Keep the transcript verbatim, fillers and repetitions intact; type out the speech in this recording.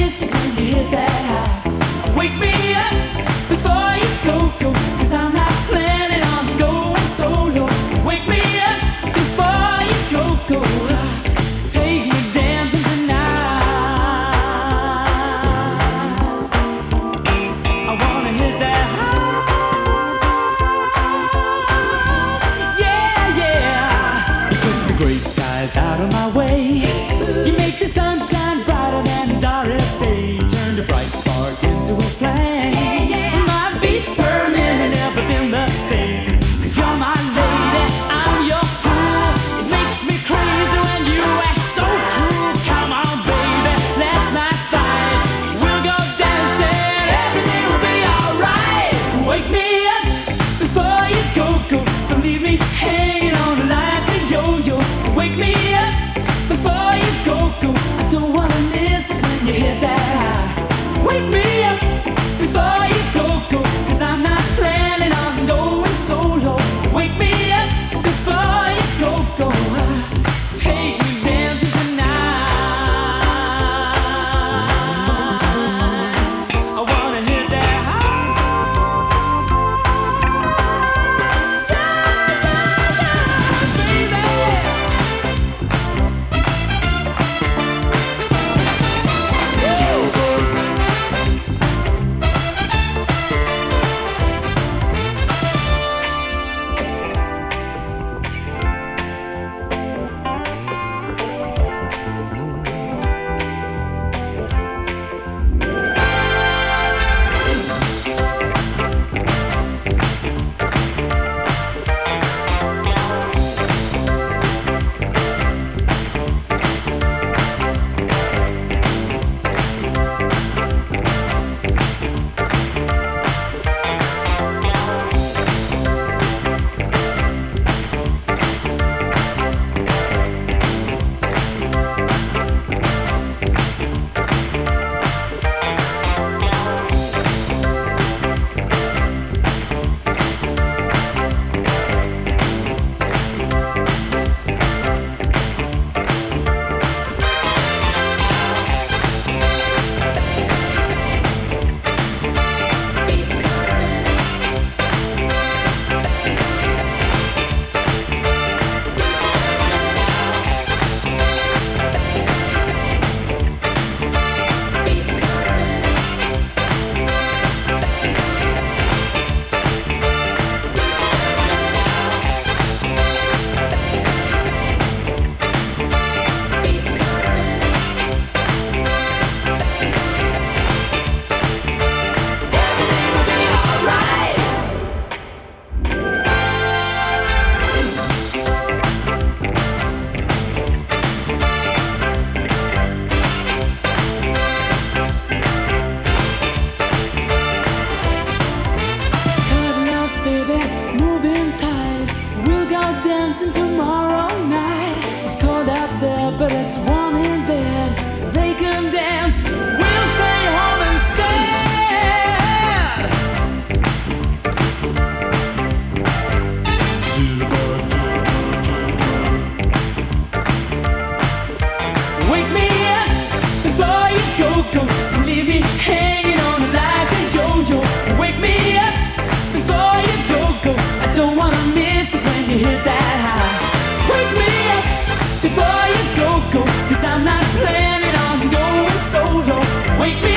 miss it when you hit that high. Wake me up before you go, go, 'cause I'm not planning on going solo. Wake me up before you go, go. Take me dancing tonight. I wanna hit that high. Yeah, yeah. You put the gray skies out of my way. You make the sunshine brighter than Doris Day. Turn the bright spark into a flame. My beats permanent and never been the same. 'Cause you're my lady, I'm your fool. It makes me crazy when you act so cruel. Come on, baby, let's not fight. We'll go dancing, everything will be alright. Wake me up before you go, go. Don't leave me hanging on like a yo-yo. Wake me up before you go, go. I don't wanna miss it when you hit that high. Wake me up before you go, go. 'Cause I'm not planning on going solo. Wake me up before you go, go. Take me dancing tonight. I wanna hit that high. Yeah, yeah, yeah, dancing tomorrow night. It's cold out there, but it's warm in bed. They can dance, we'll stay home instead. Wake me up before you go, go. Don't leave me hanging on like a yo-yo. Wake me up before you go, go. I don't wanna miss it when you hit that high. Wake me up before you go, go. 'Cause I'm not planning on going solo. Wake me